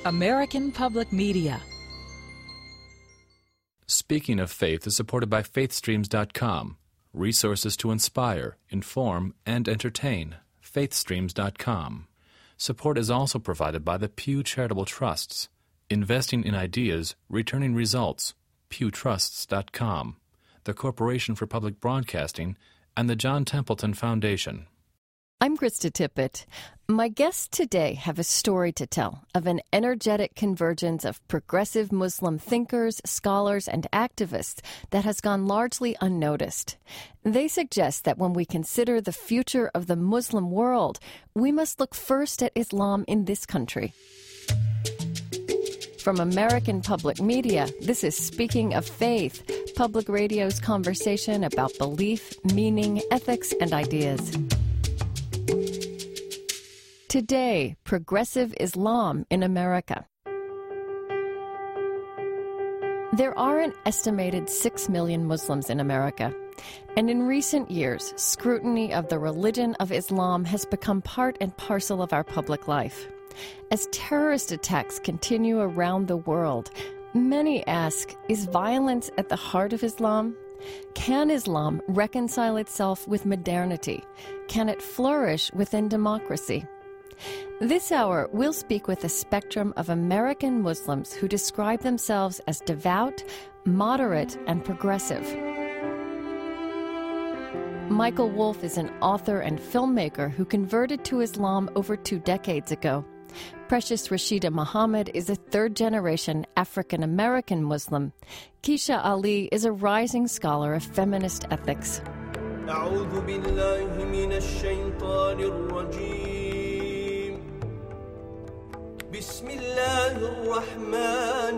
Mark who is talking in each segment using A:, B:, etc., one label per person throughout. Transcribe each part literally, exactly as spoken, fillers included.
A: American Public Media.
B: Speaking of Faith is supported by faith streams dot com. Resources to inspire, inform, and entertain. faith streams dot com. Support is also provided by the Pew Charitable Trusts. Investing in ideas, returning results. pew trusts dot com. The Corporation for Public Broadcasting, and the John Templeton Foundation.
C: I'm Krista Tippett. My guests today have a story to tell of an energetic convergence of progressive Muslim thinkers, scholars, and activists that has gone largely unnoticed. They suggest that when we consider the future of the Muslim world, we must look first at Islam in this country. From American Public Media, this is Speaking of Faith, Public Radio's conversation about belief, meaning, ethics, and ideas. Today, progressive Islam in America. There are an estimated six million Muslims in America, and in recent years, scrutiny of the religion of Islam has become part and parcel of our public life. As terrorist attacks continue around the world, many ask, is violence at the heart of Islam? Can Islam reconcile itself with modernity? Can it flourish within democracy? This hour, we'll speak with a spectrum of American Muslims who describe themselves as devout, moderate, and progressive. Michael Wolff is an author and filmmaker who converted to Islam over two decades ago. Precious Rashida Muhammad is a third-generation African-American Muslim. Keisha Ali is a rising scholar of feminist ethics.
D: أعوذ بالله من الشيطان الرجيم بسم الله الرحمن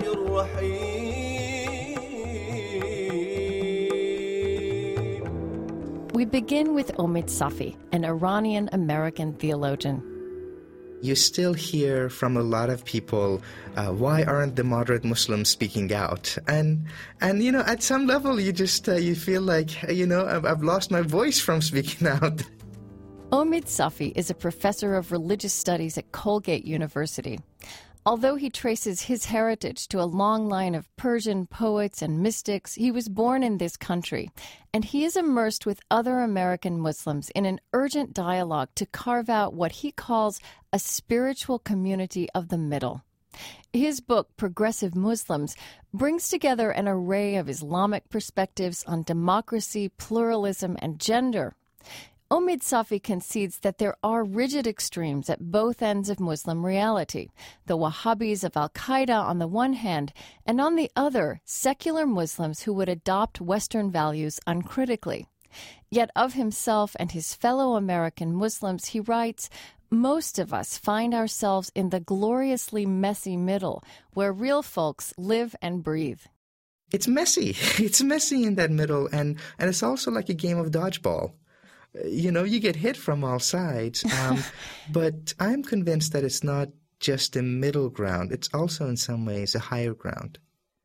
D: الرحيم.
C: We begin with Omid Safi, an Iranian-American theologian.
E: You still hear from a lot of people, uh, why aren't the moderate Muslims speaking out? And, and you know, at some level, you just, uh, you feel like, you know, I've, I've lost my voice from speaking out.
C: Omid Safi is a professor of religious studies at Colgate University. Although he traces his heritage to a long line of Persian poets and mystics, he was born in this country, and he is immersed with other American Muslims in an urgent dialogue to carve out what he calls a spiritual community of the middle. His book, Progressive Muslims, brings together an array of Islamic perspectives on democracy, pluralism, and gender. Omid Safi concedes that there are rigid extremes at both ends of Muslim reality, the Wahhabis of al-Qaeda on the one hand, and on the other, secular Muslims who would adopt Western values uncritically. Yet of himself and his fellow American Muslims, he writes, most of us find ourselves in the gloriously messy middle, where real folks live and breathe.
E: It's messy. It's messy in that middle, and, and it's also like a game of dodgeball. You know, you get hit from all sides, um, but I'm convinced that it's not just a middle ground. It's also in some ways a higher ground.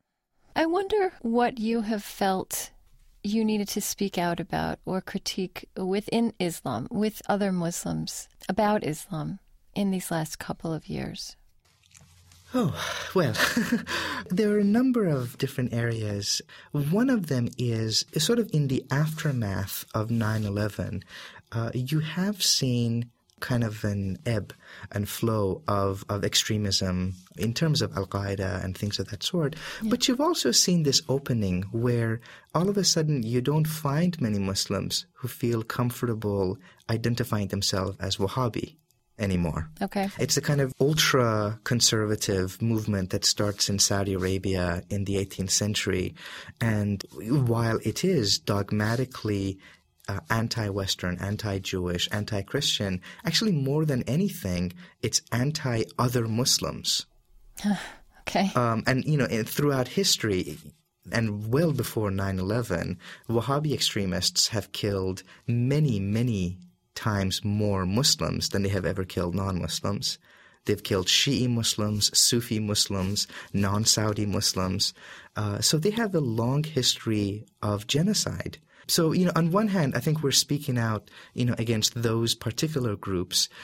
C: I wonder what you have felt you needed to speak out about or critique within Islam, with other Muslims, about Islam in these last couple of years.
E: Oh, well, there are a number of different areas. One of them is sort of in the aftermath of nine eleven. Uh, you have seen kind of an ebb and flow of, of extremism in terms of al-Qaeda and things of that sort. Yeah. But you've also seen this opening where all of a sudden you don't find many Muslims who feel comfortable identifying themselves as Wahhabi anymore.
C: Okay.
E: It's a kind of ultra-conservative movement that starts in Saudi Arabia in the eighteenth century. And while it is dogmatically uh, anti-Western, anti-Jewish, anti-Christian, actually more than anything, it's anti-other Muslims.
C: Okay.
E: Um, and, you know, throughout history, and well before nine eleven, Wahhabi extremists have killed many, many times more Muslims than they have ever killed non-Muslims. They've killed Shi'i Muslims, Sufi Muslims, non-Saudi Muslims. Uh, so they have a long history of genocide. So, you know, on one hand, I think we're speaking out, you know, against those particular groups.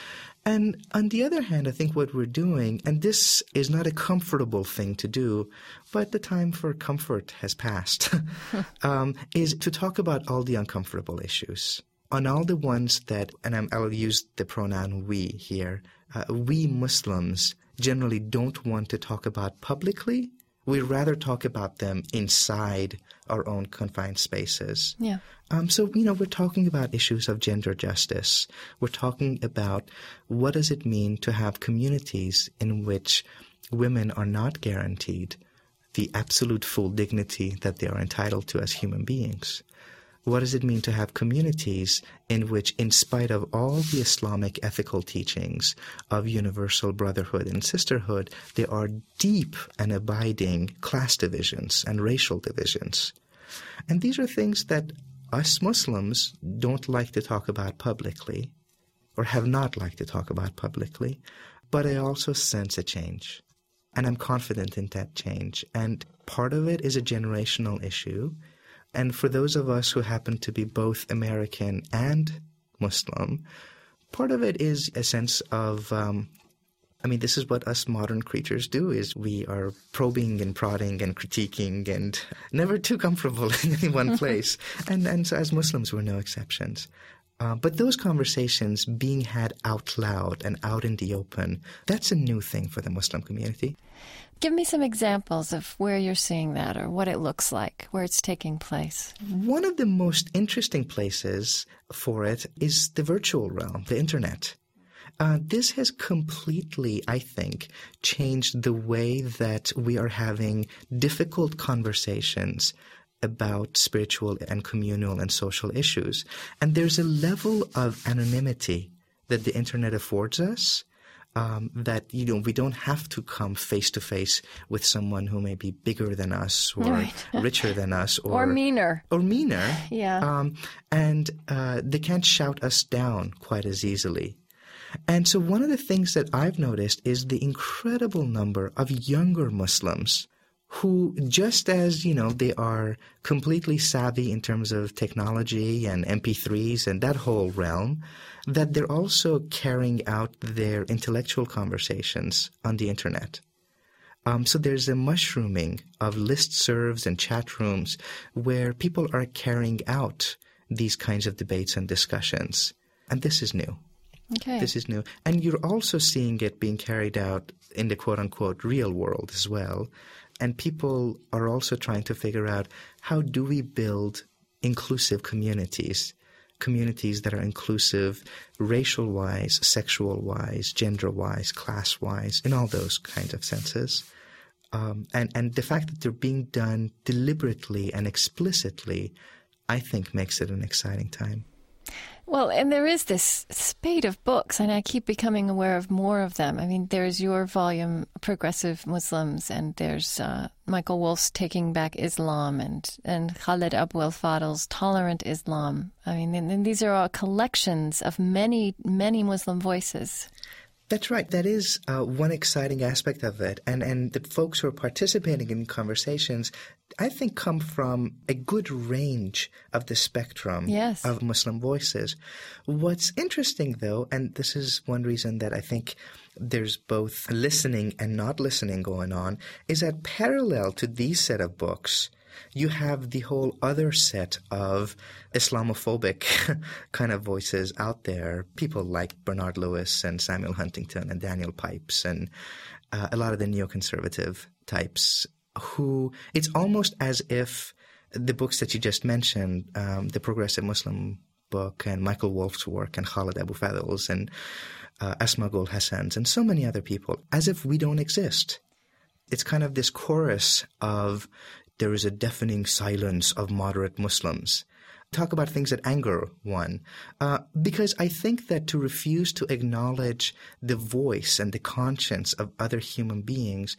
E: And on the other hand, I think what we're doing, and this is not a comfortable thing to do, but the time for comfort has passed, um, is to talk about all the uncomfortable issues. On all the ones that, and I'm, I'll use the pronoun we here, uh, we Muslims generally don't want to talk about publicly. We'd rather talk about them inside our own confined spaces.
C: Yeah.
E: Um, so, you know, we're talking about issues of gender justice. We're talking about what does it mean to have communities in which women are not guaranteed the absolute full dignity that they are entitled to as human beings. What does it mean to have communities in which, in spite of all the Islamic ethical teachings of universal brotherhood and sisterhood, there are deep and abiding class divisions and racial divisions? And these are things that us Muslims don't like to talk about publicly, or have not liked to talk about publicly, but I also sense a change. And I'm confident in that change. And part of it is a generational issue. And for those of us who happen to be both American and Muslim, part of it is a sense of, um, I mean, this is what us modern creatures do, is we are probing and prodding and critiquing and never too comfortable in any one place. and, and so as Muslims, we're no exceptions. Uh, but those conversations being had out loud and out in the open, that's a new thing for the Muslim community.
C: Give me some examples of where you're seeing that or what it looks like, where it's taking place.
E: One of the most interesting places for it is the virtual realm, the internet. Uh, this has completely, I think, changed the way that we are having difficult conversations about spiritual and communal and social issues. And there's a level of anonymity that the internet affords us. Um, that, you know, we don't have to come face to face with someone who may be bigger than us or
C: right.
E: richer than us. Or,
C: or meaner.
E: Or meaner.
C: Yeah.
E: Um, and uh, they can't shout us down quite as easily. And so one of the things that I've noticed is the incredible number of younger Muslims who, just as, you know, they are completely savvy in terms of technology and M P threes and that whole realm, that they're also carrying out their intellectual conversations on the internet. Um, so there's a mushrooming of listservs and chat rooms where people are carrying out these kinds of debates and discussions. And this is new.
C: Okay.
E: This is new. And you're also seeing it being carried out in the quote-unquote real world as well. And people are also trying to figure out, how do we build inclusive communities, communities that are inclusive racial-wise, sexual-wise, gender-wise, class-wise, in all those kinds of senses. Um, and, and the fact that they're being done deliberately and explicitly, I think makes it an exciting time.
C: Well, and there is this spate of books, and I keep becoming aware of more of them. I mean, there's your volume, Progressive Muslims, and there's uh, Michael Wolff's Taking Back Islam, and, and Khaled Abou El Fadl's Tolerant Islam. I mean, and, and these are all collections of many, many Muslim voices.
E: That's right. That is uh, one exciting aspect of it. And and the folks who are participating in conversations, I think, come from a good range of the spectrum
C: yes.
E: of Muslim voices. What's interesting, though, and this is one reason that I think there's both listening and not listening going on, is that parallel to these set of books, you have the whole other set of Islamophobic kind of voices out there, people like Bernard Lewis and Samuel Huntington and Daniel Pipes and uh, a lot of the neoconservative types who it's almost as if the books that you just mentioned, um, the Progressive Muslim book and Michael Wolff's work and Khaled Abou Fadl's and uh, Asma Gul Hassan's and so many other people, as if we don't exist. It's kind of this chorus of there is a deafening silence of moderate Muslims. Talk about things that anger one. Uh, because I think that to refuse to acknowledge the voice and the conscience of other human beings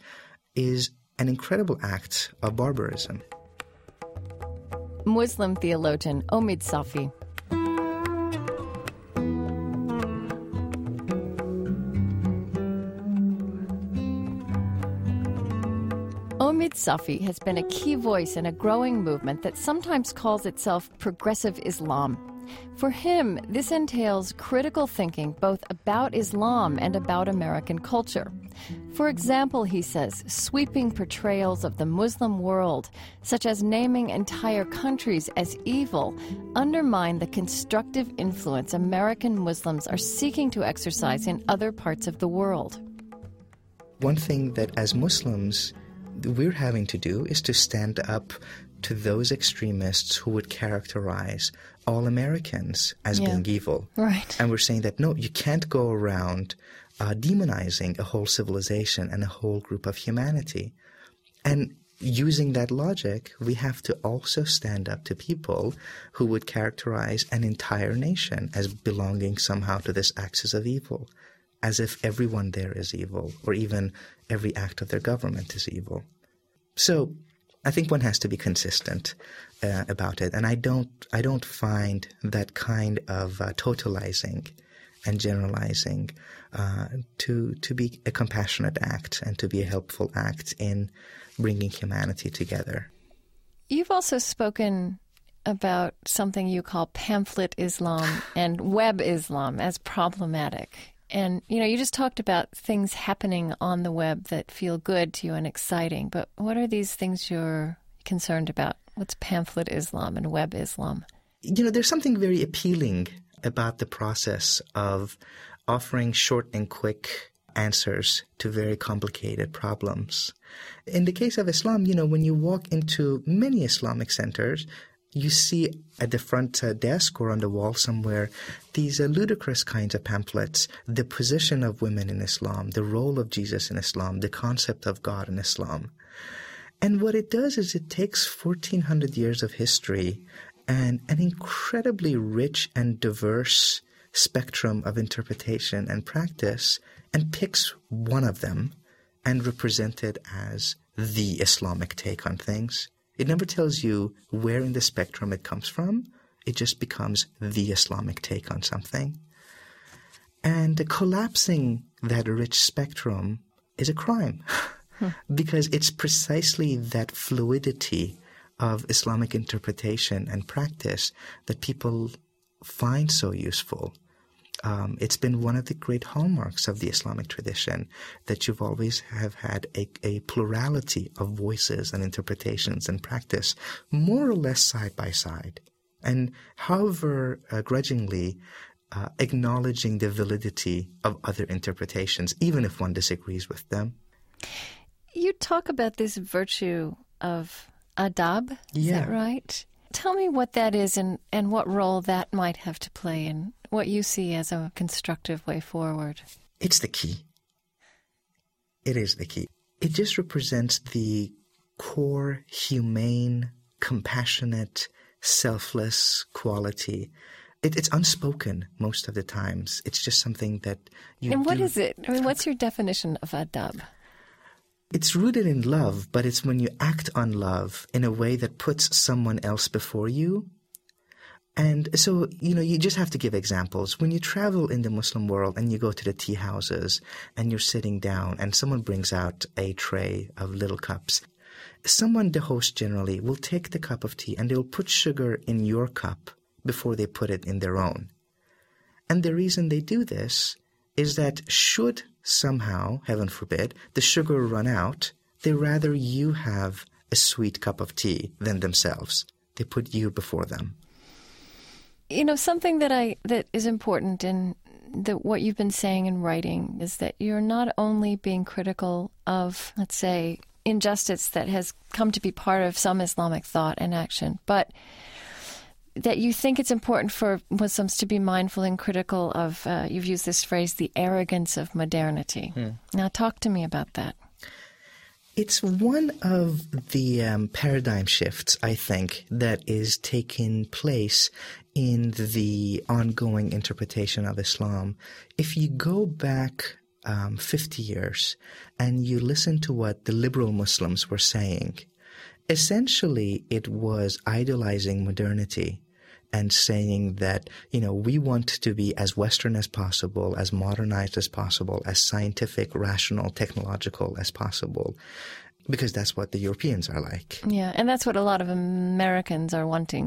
E: is an incredible act of barbarism.
C: Muslim theologian Omid Safi. Omid Safi has been a key voice in a growing movement that sometimes calls itself Progressive Islam. For him, this entails critical thinking both about Islam and about American culture. For example, he says, sweeping portrayals of the Muslim world, such as naming entire countries as evil, undermine the constructive influence American Muslims are seeking to exercise in other parts of the world.
E: One thing that as Muslims we're having to do is to stand up to those extremists who would characterize all Americans as
C: Yeah.
E: being evil.
C: Right.
E: And we're saying that, no, you can't go around uh, demonizing a whole civilization and a whole group of humanity. And using that logic, we have to also stand up to people who would characterize an entire nation as belonging somehow to this axis of evil, as if everyone there is evil, or even every act of their government is evil. So I think one has to be consistent uh, about it, and I don't I don't find that kind of uh, totalizing and generalizing uh, to to be a compassionate act and to be a helpful act in bringing humanity together.
C: You've also spoken about something you call pamphlet Islam and web Islam as problematic. And, you know, you just talked about things happening on the web that feel good to you and exciting. But what are these things you're concerned about? What's pamphlet Islam and web Islam?
E: You know, there's something very appealing about the process of offering short and quick answers to very complicated problems. In the case of Islam, you know, when you walk into many Islamic centers, you see at the front uh, desk or on the wall somewhere these uh, ludicrous kinds of pamphlets, the position of women in Islam, the role of Jesus in Islam, the concept of God in Islam. And what it does is it takes fourteen hundred years of history and an incredibly rich and diverse spectrum of interpretation and practice and picks one of them and represents it as the Islamic take on things. It never tells you where in the spectrum it comes from. It just becomes the Islamic take on something. And collapsing that rich spectrum is a crime hmm. because it's precisely that fluidity of Islamic interpretation and practice that people find so useful. Um, it's been one of the great hallmarks of the Islamic tradition that you've always have had a, a plurality of voices and interpretations and practice, more or less side by side. And however uh, grudgingly uh, acknowledging the validity of other interpretations, even if one disagrees with them.
C: You talk about this virtue of adab, is
E: yeah.
C: that right? Tell me what that is and, and what role that might have to play in what you see as a constructive way forward.
E: It's the key. It is the key. It just represents the core, humane, compassionate, selfless quality. It, it's unspoken most of the times. It's just something that you
C: And what
E: do.
C: is it? I mean, what's your definition of adab?
E: It's rooted in love, but it's when you act on love in a way that puts someone else before you. And so, you know, you just have to give examples. When you travel in the Muslim world and you go to the tea houses and you're sitting down and someone brings out a tray of little cups, someone, the host generally, will take the cup of tea and they'll put sugar in your cup before they put it in their own. And the reason they do this is that should somehow, heaven forbid, the sugar run out, they rather you have a sweet cup of tea than themselves. They put you before them.
C: You know, something that I that is important in the, what you've been saying and writing is that you're not only being critical of, let's say, injustice that has come to be part of some Islamic thought and action, but that you think it's important for Muslims to be mindful and critical of, uh, you've used this phrase, the arrogance of modernity. Hmm. Now, talk to me about that.
E: It's one of the um, paradigm shifts, I think, that is taking place in the ongoing interpretation of Islam. If you go back um, fifty years and you listen to what the liberal Muslims were saying, essentially it was idolizing modernity and saying that, you know, we want to be as Western as possible, as modernized as possible, as scientific, rational, technological as possible, because that's what the Europeans are like.
C: Yeah, and that's what a lot of Americans are wanting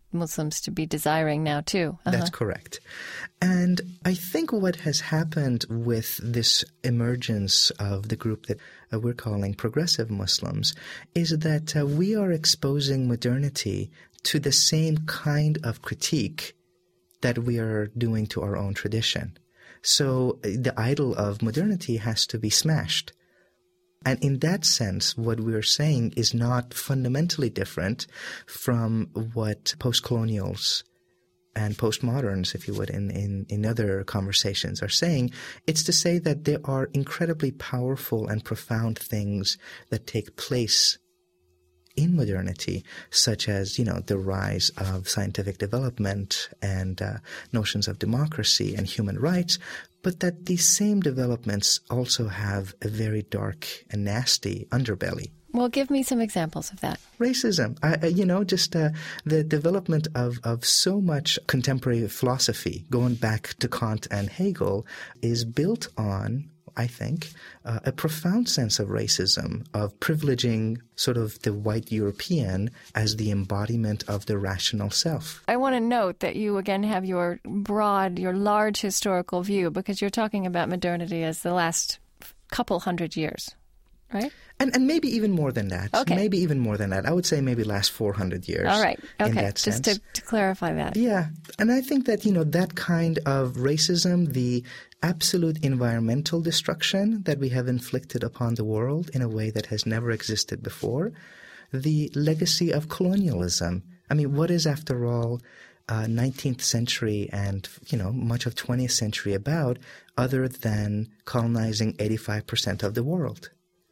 C: Muslims to be desiring now, too. Uh-huh.
E: That's correct. And I think what has happened with this emergence of the group that uh, we're calling progressive Muslims is that uh, we are exposing modernity to the same kind of critique that we are doing to our own tradition. So the idol of modernity has to be smashed. And in that sense, what we're saying is not fundamentally different from what post-colonials and postmoderns, if you would, in, in, in other conversations are saying. It's to say that there are incredibly powerful and profound things that take place in modernity, such as, you know, the rise of scientific development and uh, notions of democracy and human rights, but that these same developments also have a very dark and nasty underbelly.
C: Well, give me some examples of that.
E: Racism, I, you know, just uh, the development of, of so much contemporary philosophy, going back to Kant and Hegel, is built on, I think, uh, a profound sense of racism, of privileging sort of the white European as the embodiment of the rational self.
C: I want to note that you, again, have your broad, your large historical view, because you're talking about modernity as the last couple hundred years, right?
E: And and maybe even more than that.
C: Okay.
E: Maybe even more than that. I would say maybe last four hundred years.
C: All right. Okay.
E: In that sense.
C: Just to, to clarify that.
E: Yeah. And I think that, you know, that kind of racism, the absolute environmental destruction that we have inflicted upon the world in a way that has never existed before, the legacy of colonialism. I mean, what is, after all, uh, nineteenth century and, you know, much of twentieth century about other than colonizing eighty-five percent of the world?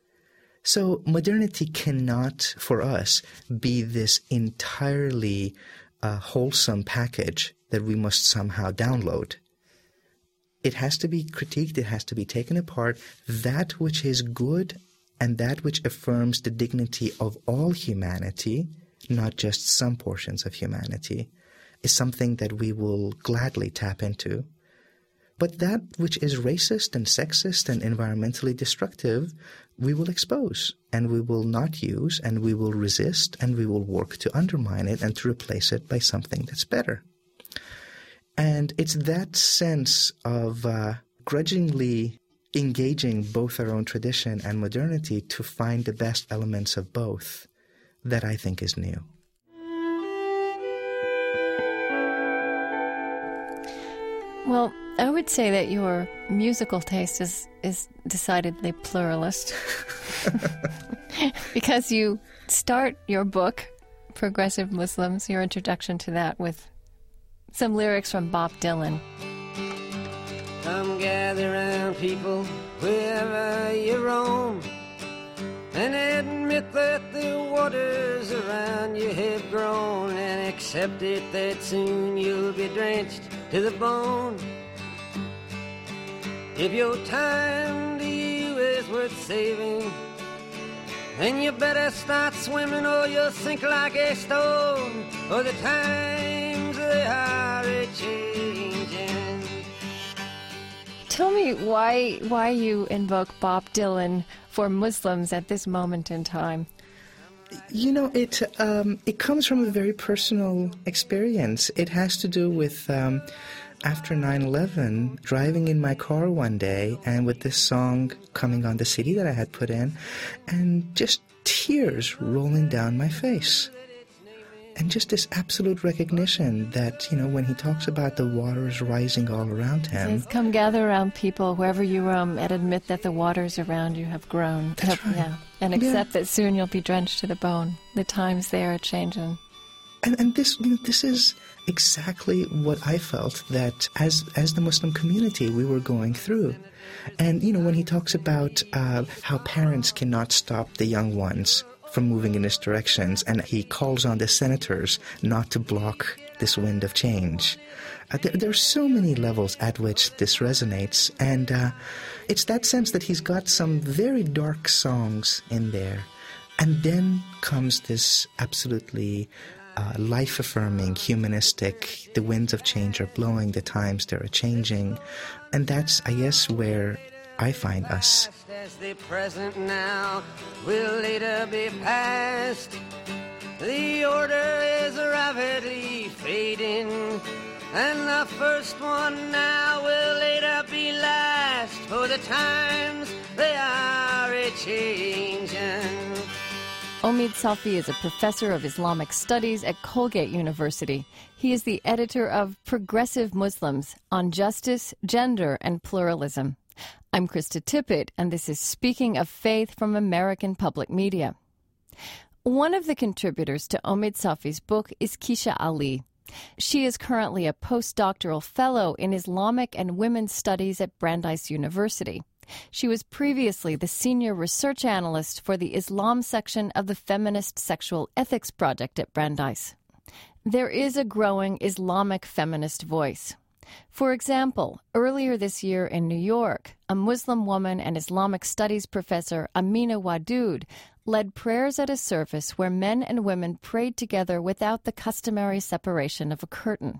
E: So modernity cannot, for us, be this entirely uh, wholesome package that we must somehow download. It has to be critiqued. It has to be taken apart. That which is good and that which affirms the dignity of all humanity, not just some portions of humanity, is something that we will gladly tap into. But that which is racist and sexist and environmentally destructive, we will expose and we will not use and we will resist and we will work to undermine it and to replace it by something that's better. And it's that sense of uh, grudgingly engaging both our own tradition and modernity to find the best elements of both that I think is new.
C: Well, I would say that your musical taste is, is decidedly pluralist because you start your book, Progressive Muslims, your introduction to that, with some lyrics from Bob Dylan.
F: Come gather round, people, wherever you roam, and admit that the waters around you have grown, and accept it that soon you'll be drenched to the bone. If your time to you is worth saving, then you better start swimming or you'll sink like a stone, for the times they are a-changing.
C: Tell me why why you invoke Bob Dylan for Muslims at this moment in time.
E: You know, it um, it comes from a very personal experience. It has to do with um, after nine eleven, driving in my car one day and with this song coming on the C D that I had put in, and just tears rolling down my face. And just this absolute recognition that, you know, when he talks about the waters rising all around him.
C: Says, come gather around, people, wherever you roam, and admit that the waters around you have grown.
E: That's
C: have,
E: right.
C: Yeah. And accept
E: Yeah.
C: that soon you'll be drenched to the bone. The times they are changing.
E: And, and this, you know, this is exactly what I felt that as as the Muslim community we were going through. And, you know, when he talks about uh, how parents cannot stop the young ones from moving in this directions, and he calls on the senators not to block this wind of change. Uh, there, there are so many levels at which this resonates, and uh, it's that sense that he's got some very dark songs in there. And then comes this absolutely uh, life-affirming, humanistic, the winds of change are blowing, the times they're changing. And that's, I guess, where I find us.
F: As the present now will later be past. The order is rapidly fading, and the first one now will later be last, for the times they are a-changing.
C: Omid Safi is a professor of Islamic studies at Colgate University. He is the editor of Progressive Muslims on Justice, Gender, and Pluralism. I'm Krista Tippett, and this is Speaking of Faith from American Public Media. One of the contributors to Omid Safi's book is Kecia Ali. She is currently a postdoctoral fellow in Islamic and women's studies at Brandeis University. She was previously the senior research analyst for the Islam section of the Feminist Sexual Ethics Project at Brandeis. There is a growing Islamic feminist voice. For example, earlier this year in New York, a Muslim woman and Islamic studies professor, Amina Wadud, led prayers at a service where men and women prayed together without the customary separation of a curtain.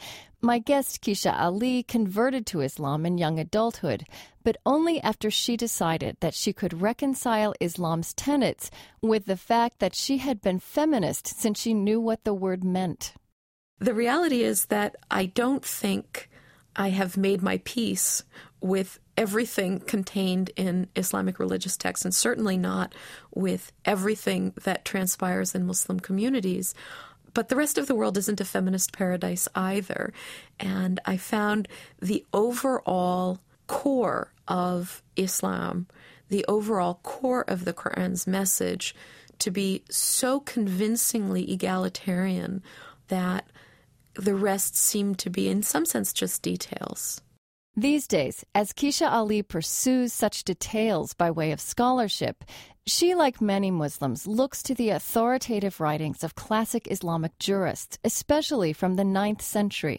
C: My guest, Kecia Ali, converted to Islam in young adulthood, but only after she decided that she could reconcile Islam's tenets with the fact that she had been feminist since she knew what the word meant.
G: The reality is that I don't think I have made my peace with everything contained in Islamic religious texts, and certainly not with everything that transpires in Muslim communities. But the rest of the world isn't a feminist paradise either. And I found the overall core of Islam, the overall core of the Quran's message, to be so convincingly egalitarian that the rest seemed to be, in some sense, just details.
C: These days, as Kecia Ali pursues such details by way of scholarship, she, like many Muslims, looks to the authoritative writings of classic Islamic jurists, especially from the ninth century.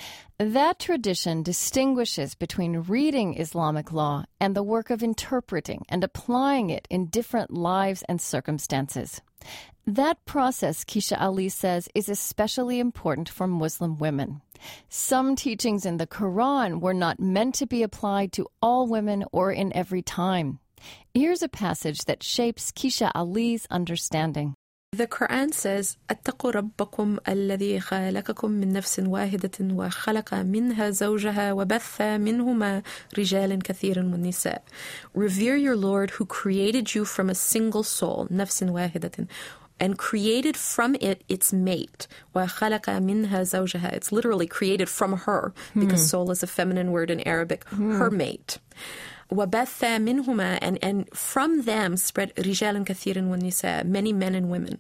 C: That tradition distinguishes between reading Islamic law and the work of interpreting and applying it in different lives and circumstances. That process, Kecia Ali says, is especially important for Muslim women. Some teachings in the Quran were not meant to be applied to all women or in every time. Here's a passage that shapes Kecia Ali's understanding.
G: The Quran says, "Attaqu rabbakum alladhi khalaqakum min nafsin wahidatin wa khalaqa minha zawjaha wa batha minhuma rijalan kathiran wa nisa." Revere your Lord who created you from a single soul, nafsin wahidatin, and created from it its mate. Wa khalaqa minha zawjaha. It's literally created from her, because hmm. soul is a feminine word in Arabic, hmm. her mate. وَبَثَّ مِنْهُمَا, and, and from them spread رِجَالًا كَثِيرًا وَالنِّسَاء, many men and women.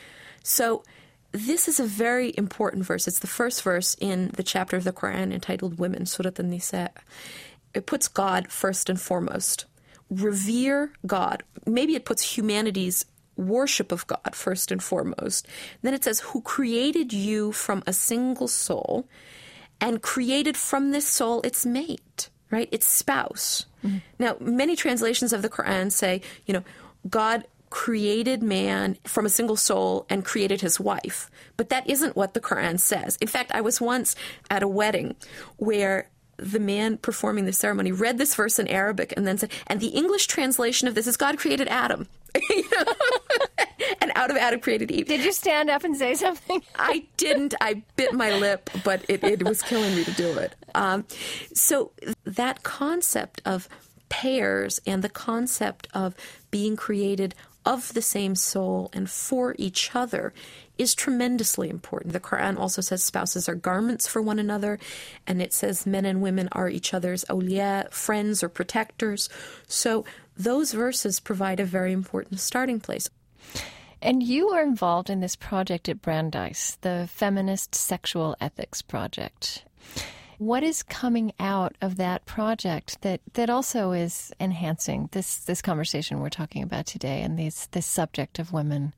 G: So this is a very important verse. It's the first verse in the chapter of the Quran entitled Women, Surat An-Nisa. It puts God first and foremost. Revere God. Maybe it puts humanity's worship of God first and foremost. Then it says, who created you from a single soul and created from this soul its mate. Right? Its spouse. Mm-hmm. Now, many translations of the Quran say, you know, God created man from a single soul and created his wife. But that isn't what the Quran says. In fact, I was once at a wedding where the man performing the ceremony read this verse in Arabic and then said, and the English translation of this is God created Adam. You know? And out of Adam created Eve.
C: Did you stand up and say something?
G: I didn't. I bit my lip, but it, it was killing me to do it. Um, so that concept of pairs and the concept of being created of the same soul and for each other is tremendously important. The Quran also says spouses are garments for one another, and it says men and women are each other's awliya, friends or protectors. So those verses provide a very important starting place.
C: And you are involved in this project at Brandeis, the Feminist Sexual Ethics Project. What is coming out of that project that, that also is enhancing this, this conversation we're talking about today and these, this subject of women?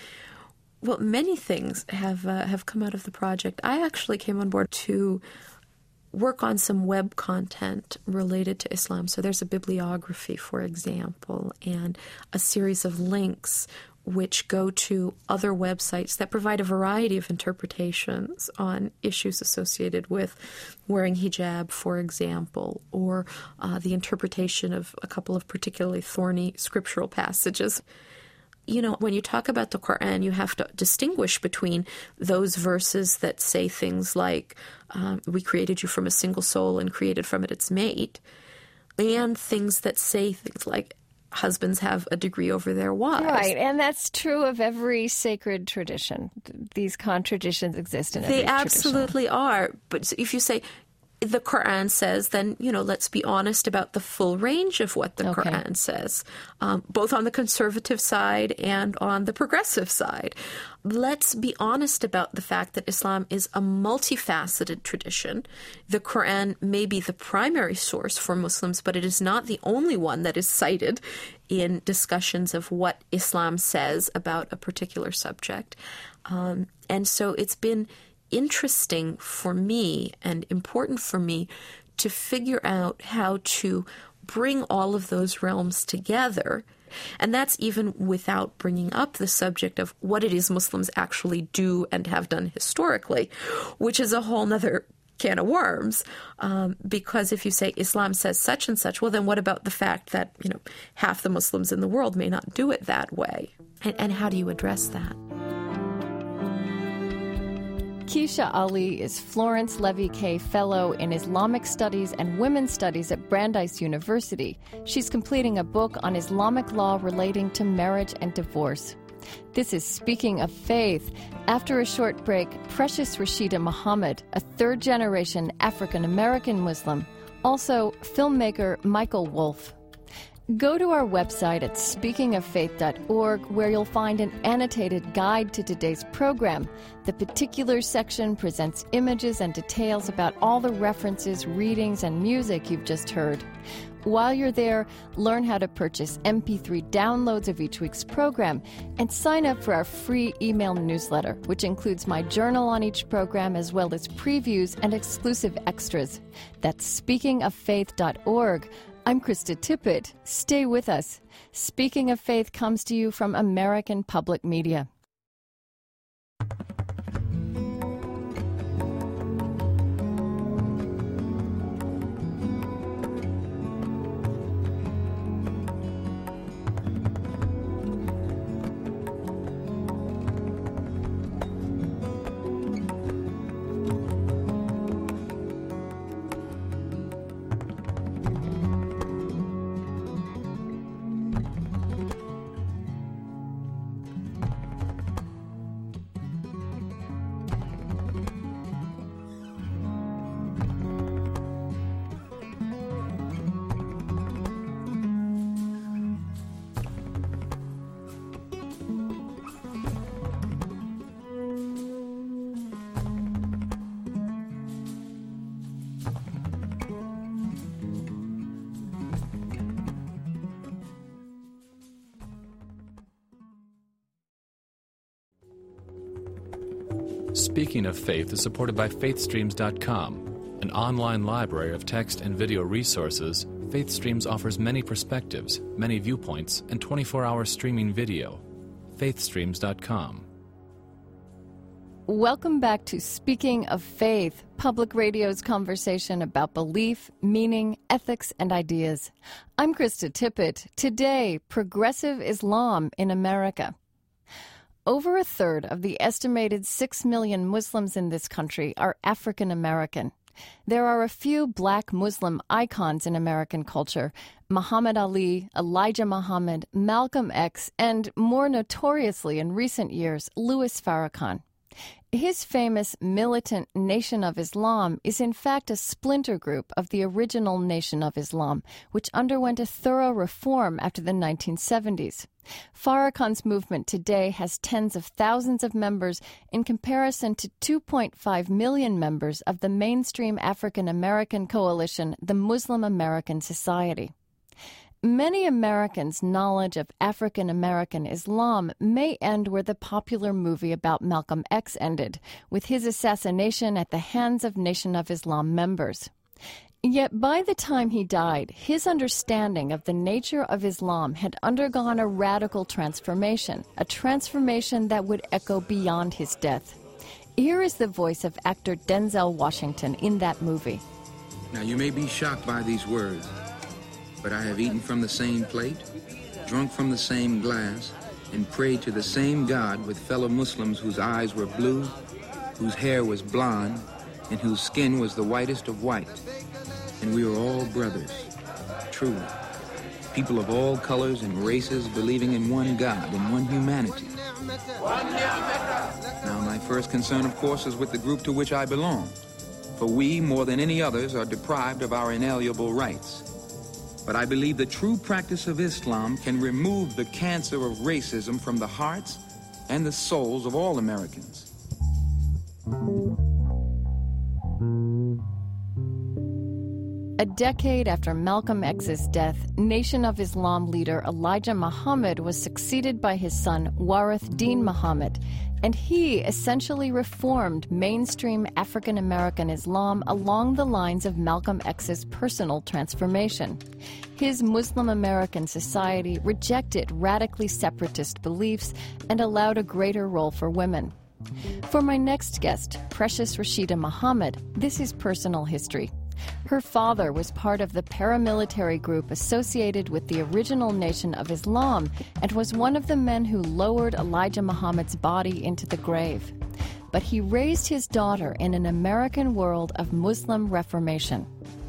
G: Well, many things have uh, have come out of the project. I actually came on board to work on some web content related to Islam. So there's a bibliography, for example, and a series of links which go to other websites that provide a variety of interpretations on issues associated with wearing hijab, for example, or uh, the interpretation of a couple of particularly thorny scriptural passages. you know, when you talk about the Quran, you have to distinguish between those verses that say things like, um, we created you from a single soul and created from it its mate, and things that say things like, husbands have a degree over their wives.
C: Right, and that's true of every sacred tradition. These contradictions exist in every
G: They
C: tradition.
G: absolutely are. But if you say, the Quran says, then, you know, let's be honest about the full range of what the
C: Okay.
G: Quran says, um, both on the conservative side and on the progressive side. Let's be honest about the fact that Islam is a multifaceted tradition. The Quran may be the primary source for Muslims, but it is not the only one that is cited in discussions of what Islam says about a particular subject. Um, and so it's been interesting for me and important for me to figure out how to bring all of those realms together. And that's even without bringing up the subject of what it is Muslims actually do and have done historically, which is a whole nother can of worms. Um, because if you say Islam says such and such, well, then what about the fact that, you know, half the Muslims in the world may not do it that way? And, and how do you address that?
C: Keisha Ali is Florence Levy Kay Fellow in Islamic Studies and Women's Studies at Brandeis University. She's completing a book on Islamic law relating to marriage and divorce. This is Speaking of Faith. After a short break, Precious Rashida Muhammad, a third-generation African-American Muslim, also filmmaker Michael Wolff. Go to our website at speaking of faith dot org, where you'll find an annotated guide to today's program. The Particulars section presents images and details about all the references, readings, and music you've just heard. While you're there, learn how to purchase M P three downloads of each week's program and sign up for our free email newsletter, which includes my journal on each program as well as previews and exclusive extras. That's speaking of faith dot org. I'm Krista Tippett. Stay with us. Speaking of Faith comes to you from American Public Media.
B: Speaking of Faith is supported by faith streams dot com, an online library of text and video resources. FaithStreams offers many perspectives, many viewpoints, and twenty-four hour streaming video. faith streams dot com.
C: Welcome back to Speaking of Faith, Public Radio's conversation about belief, meaning, ethics, and ideas. I'm Krista Tippett. Today, progressive Islam in America. Over a third of the estimated six million Muslims in this country are African American. There are a few black Muslim icons in American culture: Muhammad Ali, Elijah Muhammad, Malcolm X, and more notoriously in recent years, Louis Farrakhan. His famous militant Nation of Islam is in fact a splinter group of the original Nation of Islam, which underwent a thorough reform after the nineteen seventies. Farrakhan's movement today has tens of thousands of members in comparison to two point five million members of the mainstream African American coalition, the Muslim American Society. Many Americans' knowledge of African American Islam may end where the popular movie about Malcolm X ended, with his assassination at the hands of Nation of Islam members. Yet by the time he died, his understanding of the nature of Islam had undergone a radical transformation, a transformation that would echo beyond his death. Here is the voice of actor Denzel Washington in that movie.
H: Now, you may be shocked by these words, but I have eaten from the same plate, drunk from the same glass, and prayed to the same God with fellow Muslims whose eyes were blue, whose hair was blonde, and whose skin was the whitest of white. And we were all brothers, truly. People of all colors and races believing in one God and one humanity. Now, my first concern, of course, is with the group to which I belong. For we, more than any others, are deprived of our inalienable rights. But I believe the true practice of Islam can remove the cancer of racism from the hearts and the souls of all Americans.
C: A decade after Malcolm X's death, Nation of Islam leader Elijah Muhammad was succeeded by his son Warith Deen Muhammad, and he essentially reformed mainstream African American Islam along the lines of Malcolm X's personal transformation. His Muslim American society rejected radically separatist beliefs and allowed a greater role for women. For my next guest, Precious Rasheeda Muhammad, this is personal history. Her father was part of the paramilitary group associated with the original Nation of Islam and was one of the men who lowered Elijah Muhammad's body into the grave. But he raised his daughter in an American world of Muslim reformation.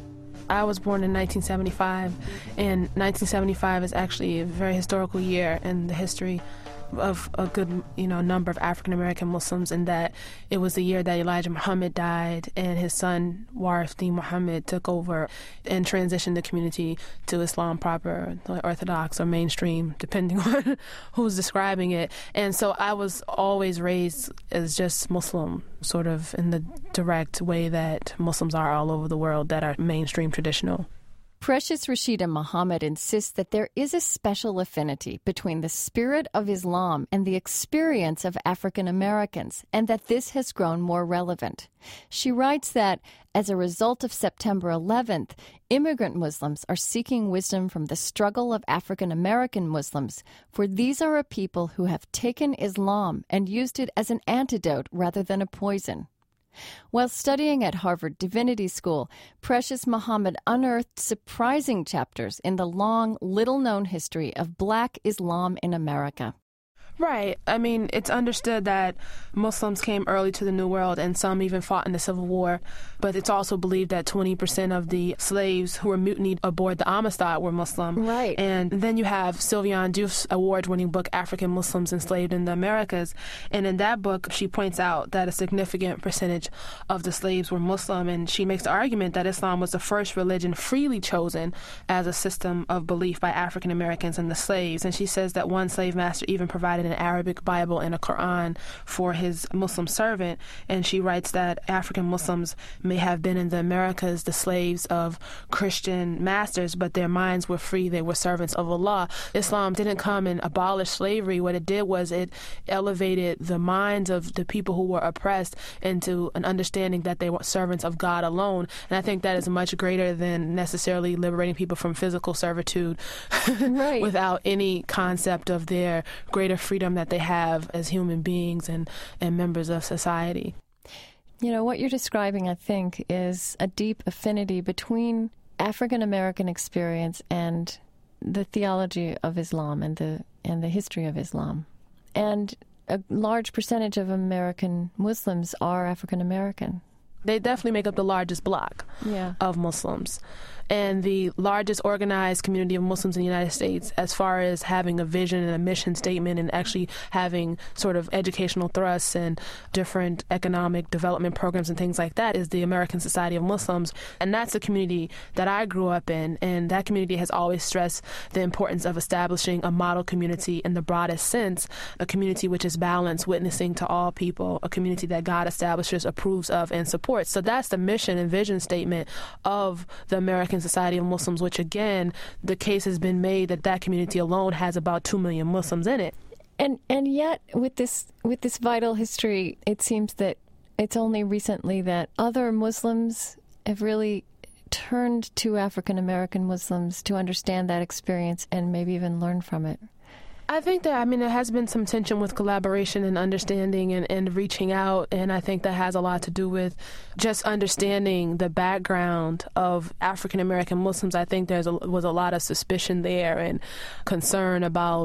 I: I was born in nineteen seventy-five, and nineteen seventy-five is actually a very historical year in the history of a good, you know, number of African American Muslims, in that it was the year that Elijah Muhammad died and his son Warith Deen Muhammad took over and transitioned the community to Islam proper, Orthodox or mainstream, depending on who's describing it. And so I was always raised as just Muslim, sort of in the direct way that Muslims are all over the world that are mainstream traditional.
C: Precious Rasheeda Muhammad insists that there is a special affinity between the spirit of Islam and the experience of African Americans, and that this has grown more relevant. She writes that, as a result of September eleventh, immigrant Muslims are seeking wisdom from the struggle of African American Muslims, for these are a people who have taken Islam and used it as an antidote rather than a poison. While studying at Harvard Divinity School, Precious Muhammad unearthed surprising chapters in the long, little-known history of Black Islam in America.
I: Right. I mean, it's understood that Muslims came early to the New World, and some even fought in the Civil War. But it's also believed that twenty percent of the slaves who were mutinied aboard the Amistad were Muslim.
C: Right.
I: And then you have Sylviane Diouf's award-winning book, African Muslims Enslaved in the Americas. And in that book, she points out that a significant percentage of the slaves were Muslim. And she makes the argument that Islam was the first religion freely chosen as a system of belief by African Americans and the slaves. And she says that one slave master even provided an Arabic Bible and a Quran for his Muslim servant, and she writes that African Muslims may have been in the Americas the slaves of Christian masters, but their minds were free. They were servants of Allah. Islam didn't come and abolish slavery. What it did was it elevated the minds of the people who were oppressed into an understanding that they were servants of God alone, and I think that is much greater than necessarily liberating people from physical servitude
C: right.
I: without any concept of their greater freedom that they have as human beings and, and members of society.
C: You know, what you're describing, I think, is a deep affinity between African American experience and the theology of Islam and the and the history of Islam. And a large percentage of American Muslims are African American.
I: They definitely make up the largest block
C: yeah.
I: of Muslims. And the largest organized community of Muslims in the United States, as far as having a vision and a mission statement and actually having sort of educational thrusts and different economic development programs and things like that, is the American Society of Muslims. And that's the community that I grew up in. And that community has always stressed the importance of establishing a model community in the broadest sense, a community which is balanced, witnessing to all people, a community that God establishes, approves of, and supports. So that's the mission and vision statement of the American Society of Muslims, which, again, the case has been made that that community alone has about two million Muslims in it.
C: And and yet, with this with this vital history, it seems that it's only recently that other Muslims have really turned to African American Muslims to understand that experience and maybe even learn from it.
I: I think that, I mean, there has been some tension with collaboration and understanding and, and reaching out, and I think that has a lot to do with just understanding the background of African-American Muslims. I think there was a lot of suspicion there and concern about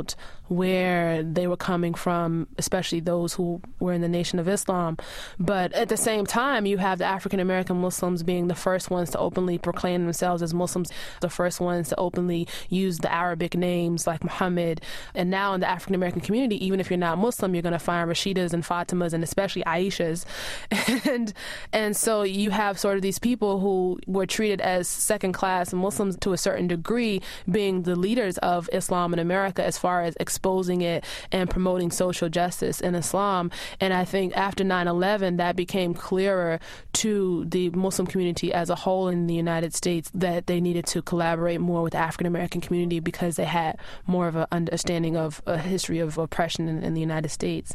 I: where they were coming from, especially those who were in the Nation of Islam. But at the same time, you have the African-American Muslims being the first ones to openly proclaim themselves as Muslims, the first ones to openly use the Arabic names like Muhammad. And now in the African-American community, even if you're not Muslim, you're going to find Rashidas and Fatimas and especially Aishas. and and so you have sort of these people who were treated as second-class Muslims to a certain degree, being the leaders of Islam in America as far as exposing it and promoting social justice in Islam. And I think after nine eleven, that became clearer to the Muslim community as a whole in the United States that they needed to collaborate more with the African-American community because they had more of an understanding of a history of oppression in, in the United States.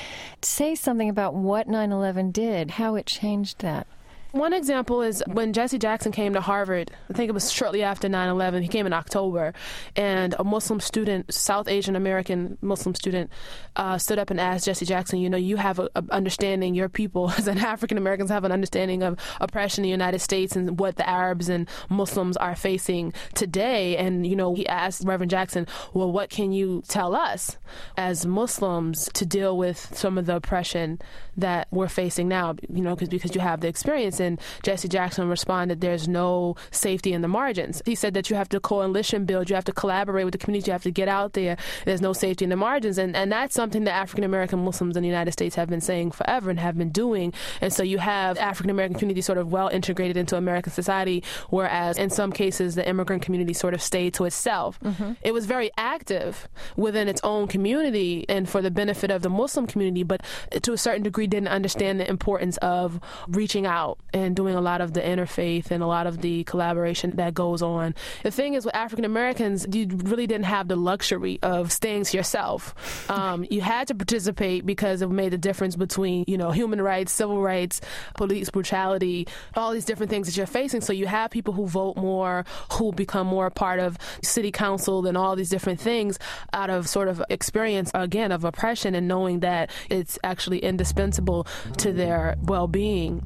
C: Say something about what nine eleven did, how it changed that.
I: One example is when Jesse Jackson came to Harvard, I think it was shortly after nine eleven, he came in October, and a Muslim student, South Asian American Muslim student, uh, stood up and asked Jesse Jackson, you know, you have an understanding, your people as an African Americans have an understanding of oppression in the United States and what the Arabs and Muslims are facing today. And, you know, he asked Reverend Jackson, well, what can you tell us as Muslims to deal with some of the oppression that we're facing now, you know, because because you have the experience. And Jesse Jackson responded, there's no safety in the margins. He said that you have to coalition build, you have to collaborate with the community, you have to get out there. There's no safety in the margins. And, and that's something that African-American Muslims in the United States have been saying forever and have been doing. And so you have African-American community sort of well integrated into American society, whereas in some cases the immigrant community sort of stayed to itself. Mm-hmm. It was very active within its own community and for the benefit of the Muslim community, but to a certain degree didn't understand the importance of reaching out and doing a lot of the interfaith and a lot of the collaboration that goes on. The thing is, with African Americans, you really didn't have the luxury of staying to yourself. Um, you had to participate because it made the difference between, you know, human rights, civil rights, police brutality, all these different things that you're facing. So you have people who vote more, who become more a part of city council and all these different things out of sort of experience, again, of oppression and knowing that it's actually indispensable to their well-being.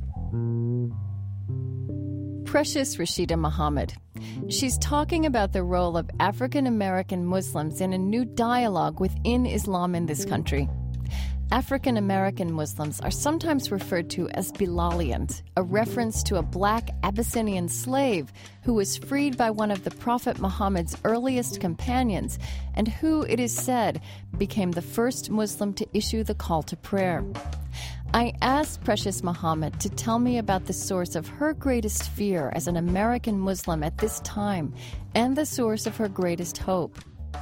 C: Precious Rasheeda Muhammad. She's talking about the role of African American Muslims in a new dialogue within Islam in this country. African American Muslims are sometimes referred to as Bilalians, a reference to a black Abyssinian slave who was freed by one of the Prophet Muhammad's earliest companions and who, it is said, became the first Muslim to issue the call to prayer. I asked Precious Muhammad to tell me about the source of her greatest fear as an American Muslim at this time and the source of her greatest hope.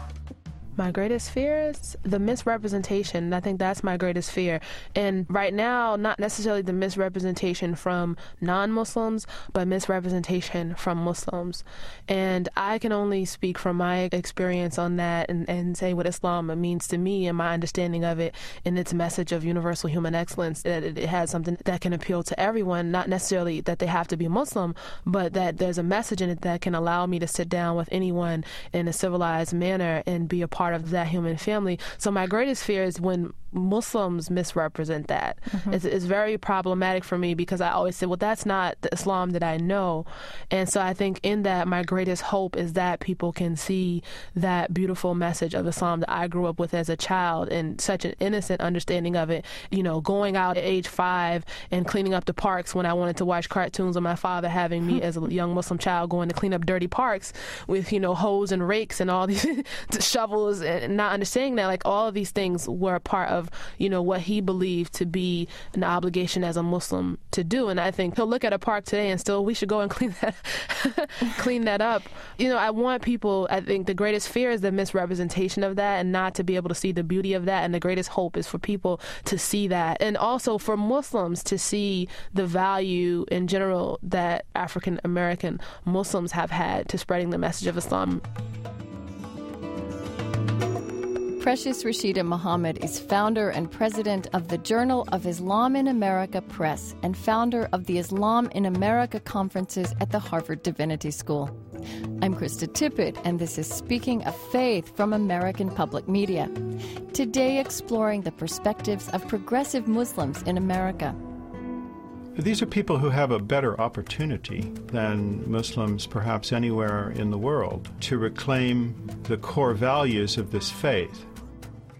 I: My greatest fear is the misrepresentation. I think that's my greatest fear. And right now, not necessarily the misrepresentation from non-Muslims, but misrepresentation from Muslims. And I can only speak from my experience on that and, and say what Islam means to me and my understanding of it and its message of universal human excellence, that it has something that can appeal to everyone, not necessarily that they have to be Muslim, but that there's a message in it that can allow me to sit down with anyone in a civilized manner and be a part of that human family. So my greatest fear is when Muslims misrepresent that. Mm-hmm. It's, it's very problematic for me because I always say, well, that's not the Islam that I know. And so I think in that, my greatest hope is that people can see that beautiful message of Islam that I grew up with as a child and such an innocent understanding of it. You know, going out at age five and cleaning up the parks when I wanted to watch cartoons, and my father having me as a young Muslim child going to clean up dirty parks with, you know, hoes and rakes and all these shovels, and not understanding that, like, all of these things were a part of, you know, what he believed to be an obligation as a Muslim to do. And I think he'll look at a park today and still, we should go and clean that clean that up. You know, I want people, I think the greatest fear is the misrepresentation of that and not to be able to see the beauty of that. And the greatest hope is for people to see that. And also for Muslims to see the value in general that African American Muslims have had to spreading the message of Islam.
C: Precious Rasheeda Muhammad is founder and president of the Journal of Islam in America Press and founder of the Islam in America conferences at the Harvard Divinity School. I'm Krista Tippett, and this is Speaking of Faith from American Public Media. Today exploring the perspectives of progressive Muslims in America.
J: These are people who have a better opportunity than Muslims perhaps anywhere in the world to reclaim the core values of this faith.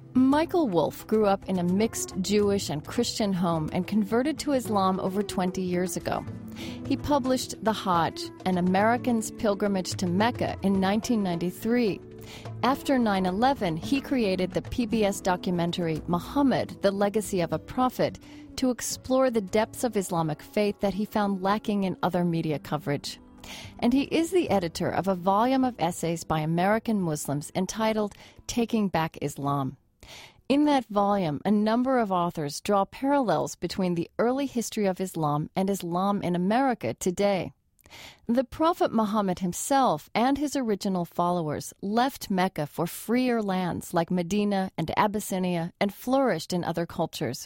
C: Michael Wolff grew up in a mixed Jewish and Christian home and converted to Islam over twenty years ago. He published The Hajj, An American's Pilgrimage to Mecca, in nineteen ninety-three. After nine eleven, he created the P B S documentary Muhammad, The Legacy of a Prophet, to explore the depths of Islamic faith that he found lacking in other media coverage. And he is the editor of a volume of essays by American Muslims entitled Taking Back Islam. In that volume, a number of authors draw parallels between the early history of Islam and Islam in America today. The Prophet Muhammad himself and his original followers left Mecca for freer lands like Medina and Abyssinia and flourished in other cultures.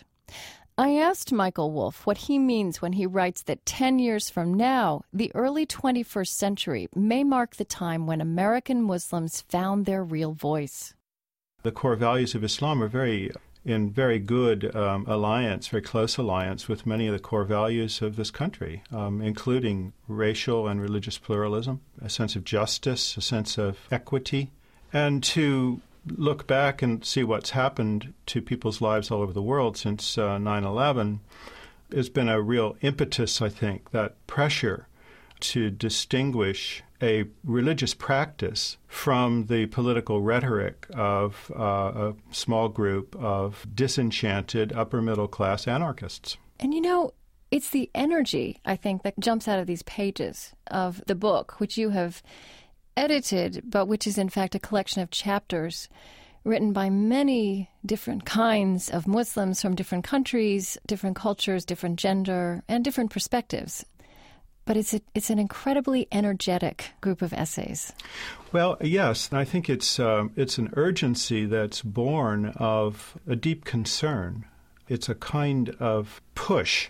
C: I asked Michael Wolff what he means when he writes that ten years from now, the early twenty-first century may mark the time when American Muslims found their real voice.
J: The core values of Islam are very in very good um, alliance, very close alliance with many of the core values of this country, um, including racial and religious pluralism, a sense of justice, a sense of equity, and to look back and see what's happened to people's lives all over the world since uh, nine eleven has been a real impetus, I think, that pressure to distinguish a religious practice from the political rhetoric of uh, a small group of disenchanted upper-middle-class anarchists.
C: And you know, it's the energy, I think, that jumps out of these pages of the book, which you have edited, but which is in fact a collection of chapters written by many different kinds of Muslims from different countries, different cultures, different gender, and different perspectives. But it's a, it's an incredibly energetic group of essays.
J: Well, yes, I think it's um, it's an urgency that's born of a deep concern. It's a kind of push.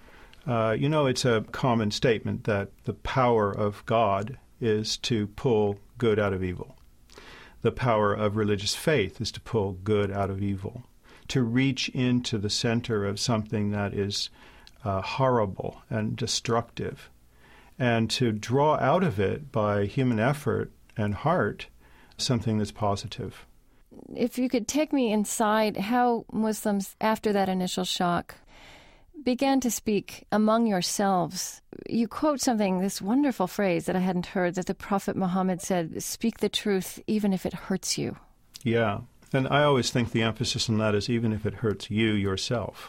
J: Uh, you know, it's a common statement that the power of God is to pull good out of evil. The power of religious faith is to pull good out of evil, to reach into the center of something that is uh, horrible and destructive, and to draw out of it by human effort and heart something that's positive.
C: If you could take me inside how Muslims, after that initial shock, began to speak among yourselves. You quote something, this wonderful phrase that I hadn't heard, that the Prophet Muhammad said, "Speak the truth even if it hurts you."
J: Yeah, and I always think the emphasis on that is even if it hurts you yourself.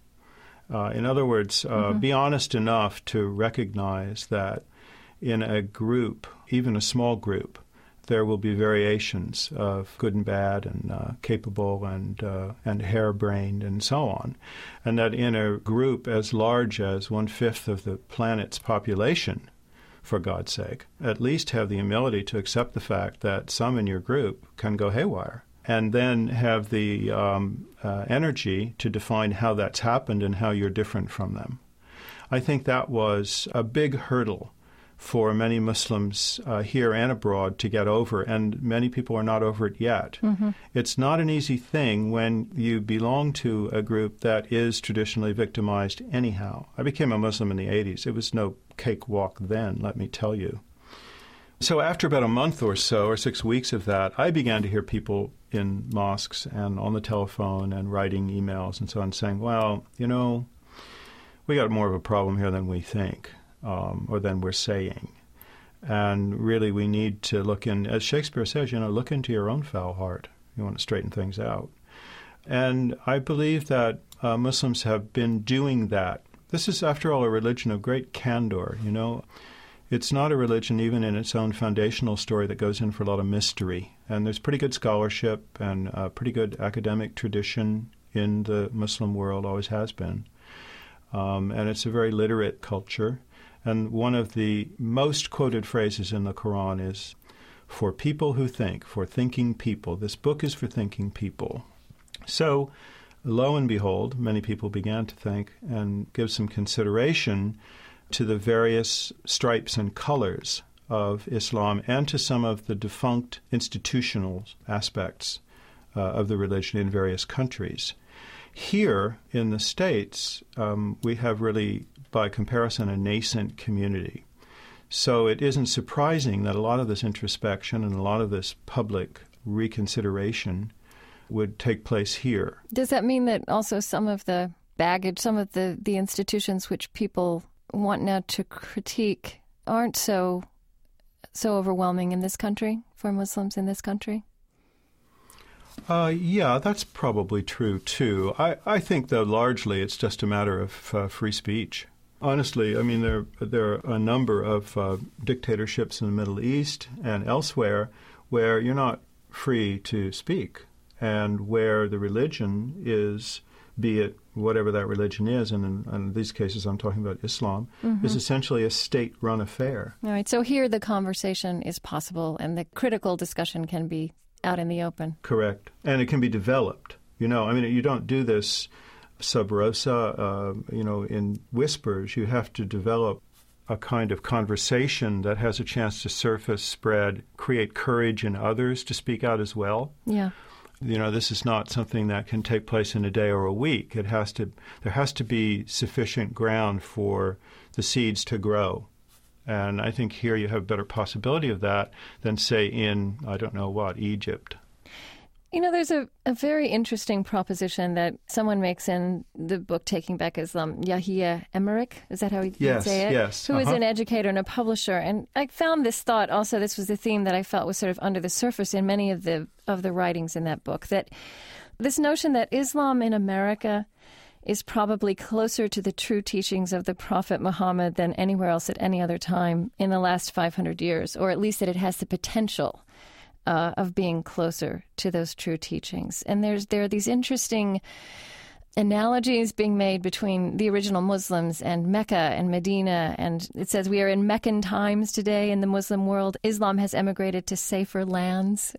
J: Uh, in other words, uh, mm-hmm. be honest enough to recognize that in a group, even a small group, there will be variations of good and bad and uh, capable and uh, and harebrained and so on. And that in a group as large as one-fifth of the planet's population, for God's sake, at least have the humility to accept the fact that some in your group can go haywire. And then have the um, uh, energy to define how that's happened and how you're different from them. I think that was a big hurdle for many Muslims uh, here and abroad to get over, and many people are not over it yet. Mm-hmm. It's not an easy thing when you belong to a group that is traditionally victimized anyhow. I became a Muslim in the eighties. It was no cakewalk then, let me tell you. So after about a month or so, or six weeks of that, I began to hear people in mosques and on the telephone and writing emails and so on saying, well, you know, we got more of a problem here than we think, um, or than we're saying. And really we need to look in, as Shakespeare says, you know, look into your own foul heart. You want to straighten things out. And I believe that uh, Muslims have been doing that. This is, after all, a religion of great candor, you know. It's not a religion, even in its own foundational story, that goes in for a lot of mystery. And there's pretty good scholarship and a pretty good academic tradition in the Muslim world, always has been. Um, and it's a very literate culture. And one of the most quoted phrases in the Quran is, "For people who think, for thinking people." This book is for thinking people. So, lo and behold, many people began to think and give some consideration to the various stripes and colors of Islam and to some of the defunct institutional aspects uh, of the religion in various countries. Here in the States, um, we have really, by comparison, a nascent community. So it isn't surprising that a lot of this introspection and a lot of this public reconsideration would take place here.
C: Does that mean that also some of the baggage, some of the, the institutions which people want now to critique aren't so so overwhelming in this country, for Muslims in this country?
J: Uh, yeah, that's probably true, too. I, I think, though, largely it's just a matter of uh, free speech. Honestly, I mean, there, there are a number of uh, dictatorships in the Middle East and elsewhere where you're not free to speak, and where the religion is, be it whatever that religion is, and in, in these cases I'm talking about Islam, mm-hmm. is essentially a state-run affair.
C: All right, so here the conversation is possible and the critical discussion can be out in the open.
J: Correct. And it can be developed. You know, I mean, you don't do this sub rosa, uh, you know, in whispers. You have to develop a kind of conversation that has a chance to surface, spread, create courage in others to speak out as well.
C: Yeah.
J: You know, this is not something that can take place in a day or a week. It has to, there has to be sufficient ground for the seeds to grow. And I think here you have a better possibility of that than, say, in, I don't know what, Egypt.
C: You know, there's a, a very interesting proposition that someone makes in the book Taking Back Islam, Yahya Emmerich, is that how you
J: yes,
C: say it?
J: Yes,
C: Who
J: uh-huh.
C: is an educator and a publisher. And I found this thought also, this was the theme that I felt was sort of under the surface in many of the of the writings in that book, that this notion that Islam in America is probably closer to the true teachings of the Prophet Muhammad than anywhere else at any other time in the last five hundred years, or at least that it has the potential uh, of being closer to those true teachings. And there's there are these interesting analogies being made between the original Muslims and Mecca and Medina. And it says we are in Meccan times today in the Muslim world. Islam has emigrated to safer lands.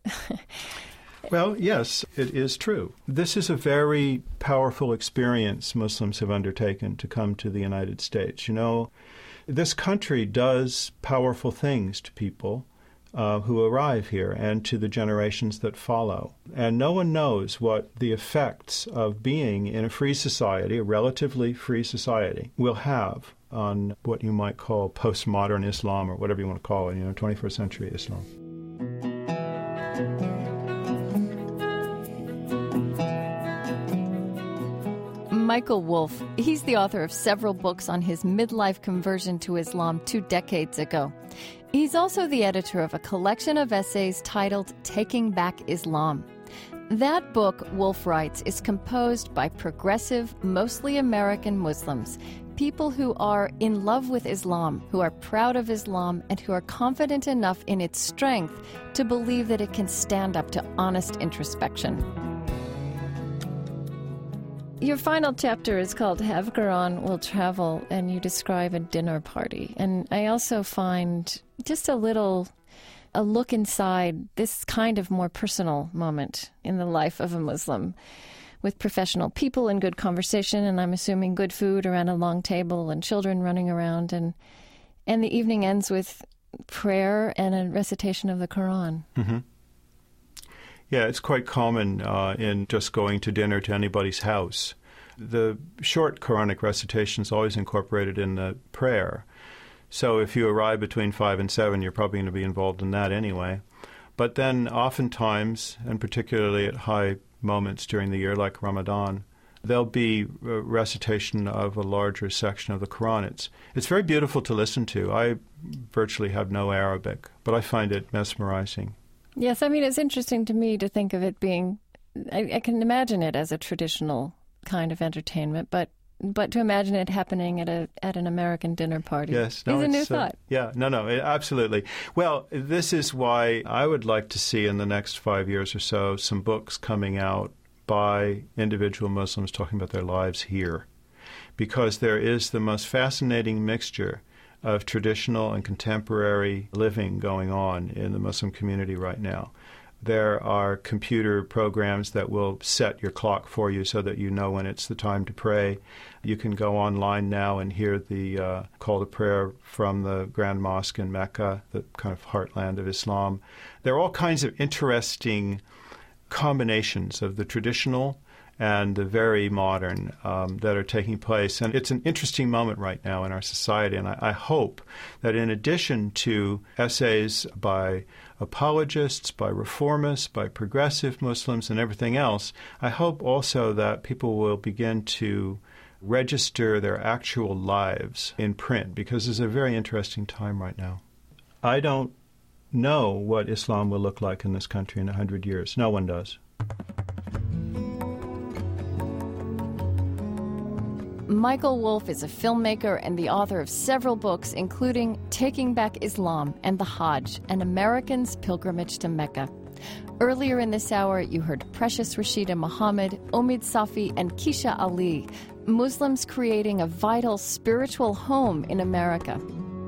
J: Well, yes, it is true. This is a very powerful experience Muslims have undertaken to come to the United States. You know, this country does powerful things to people uh, who arrive here and to the generations that follow. And no one knows what the effects of being in a free society, a relatively free society, will have on what you might call postmodern Islam, or whatever you want to call it, you know, twenty-first century Islam.
C: Michael Wolff, he's the author of several books on his midlife conversion to Islam two decades ago. He's also the editor of a collection of essays titled Taking Back Islam. That book, Wolff writes, is composed by progressive, mostly American Muslims, people who are in love with Islam, who are proud of Islam, and who are confident enough in its strength to believe that it can stand up to honest introspection. Your final chapter is called Have Quran Will Travel, and you describe a dinner party. And I also find just a little, a look inside this kind of more personal moment in the life of a Muslim, with professional people and good conversation, and I'm assuming good food around a long table and children running around. And, and the evening ends with prayer and a recitation of the Quran.
J: Mm-hmm. Yeah, it's quite common uh, in just going to dinner to anybody's house. The short Quranic recitation is always incorporated in the prayer. So if you arrive between five and seven, you're probably going to be involved in that anyway. But then oftentimes, and particularly at high moments during the year like Ramadan, there'll be a recitation of a larger section of the Quran. It's, it's very beautiful to listen to. I virtually have no Arabic, but I find it mesmerizing.
C: Yes, I mean, it's interesting to me to think of it being, I, I can imagine it as a traditional kind of entertainment, but but to imagine it happening at a at an American dinner party
J: yes, no,
C: is a new
J: uh,
C: thought.
J: Yeah, no, no, it, absolutely. Well, this is why I would like to see in the next five years or so some books coming out by individual Muslims talking about their lives here, because there is the most fascinating mixture of traditional and contemporary living going on in the Muslim community right now. There are computer programs that will set your clock for you so that you know when it's the time to pray. You can go online now and hear the uh, call to prayer from the Grand Mosque in Mecca, the kind of heartland of Islam. There are all kinds of interesting combinations of the traditional and the very modern um, that are taking place. And it's an interesting moment right now in our society, and I, I hope that in addition to essays by apologists, by reformists, by progressive Muslims, and everything else, I hope also that people will begin to register their actual lives in print, because it's a very interesting time right now. I don't know what Islam will look like in this country in a hundred years. No one does.
C: Michael Wolff is a filmmaker and the author of several books, including Taking Back Islam and the Hajj, An American's Pilgrimage to Mecca. Earlier in this hour, you heard Precious Rashida Muhammad, Omid Safi, and Keisha Ali, Muslims creating a vital spiritual home in America.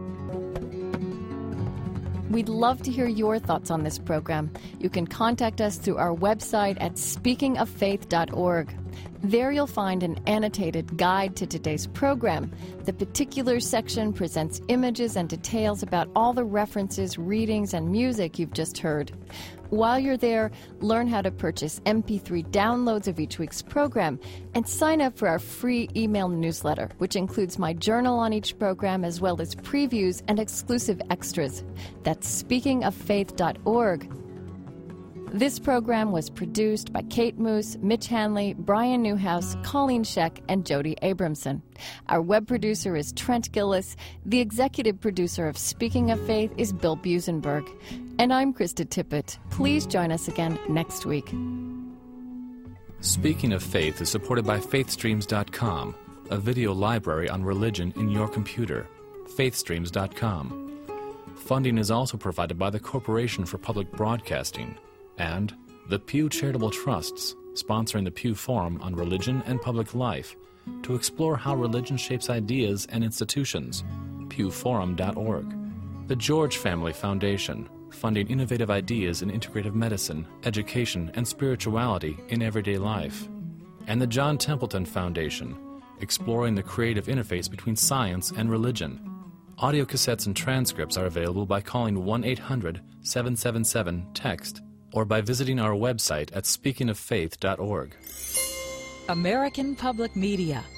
C: We'd love to hear your thoughts on this program. You can contact us through our website at speaking of faith dot org. There you'll find an annotated guide to today's program. The particulars section presents images and details about all the references, readings, and music you've just heard. While you're there, learn how to purchase M P three downloads of each week's program and sign up for our free email newsletter, which includes my journal on each program as well as previews and exclusive extras. That's speaking of faith dot org. This program was produced by Kate Moose, Mitch Hanley, Brian Newhouse, Colleen Scheck, and Jody Abramson. Our web producer is Trent Gillis. The executive producer of Speaking of Faith is Bill Busenberg. And I'm Krista Tippett. Please join us again next week.
B: Speaking of Faith is supported by faith streams dot com, a video library on religion in your computer. faith streams dot com. Funding is also provided by the Corporation for Public Broadcasting and the Pew Charitable Trusts, sponsoring the Pew Forum on Religion and Public Life to explore how religion shapes ideas and institutions. pew forum dot org. The George Family Foundation, funding innovative ideas in integrative medicine, education, and spirituality in everyday life. And the John Templeton Foundation, exploring the creative interface between science and religion. Audio cassettes and transcripts are available by calling one eight hundred seven seven seven text or by visiting our website at speaking of faith dot org.
A: American Public Media